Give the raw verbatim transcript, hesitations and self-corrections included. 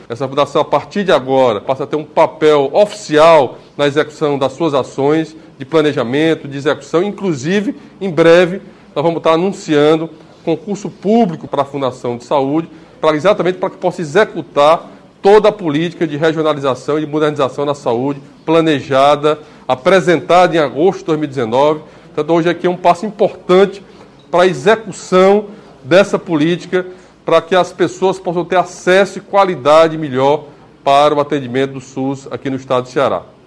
Essa fundação, a partir de agora, passa a ter um papel oficial na execução das suas ações de planejamento, de execução. Inclusive, em breve, nós vamos estar anunciando concurso público para a Fundação de Saúde, para, exatamente para que possa executar toda a política de regionalização e de modernização da saúde, planejada, apresentada em agosto de dois mil e dezenove. Portanto, hoje aqui é um passo importante para a execução dessa política, para que as pessoas possam ter acesso e qualidade melhor para o atendimento do SUS aqui no estado do Ceará.